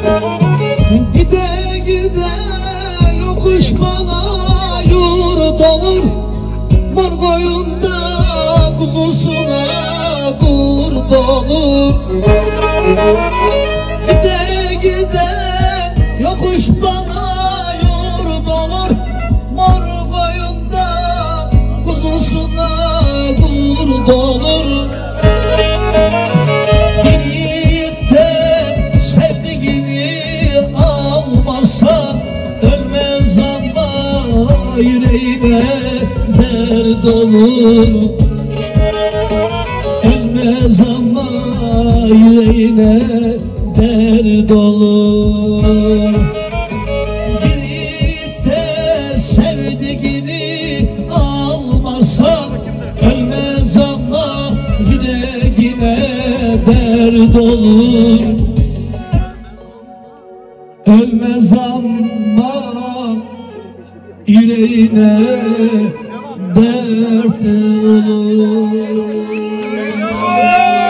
Gide gide yokuş bana yurt olur, mor koyunda kuzusuna kurt olur. Gide gide yokuş bana yurt olur, mor koyunda kuzusuna kurt olur. Bir yiğit de sevdiğini almazsa ölmez ama yüreğine dert olur. Ölmez ama yüreğine dert olur. Bir yiğit de sevdiğini almazsa ölmez ama yüreğine dert olur. Ölmez ama yüreğine dert olur.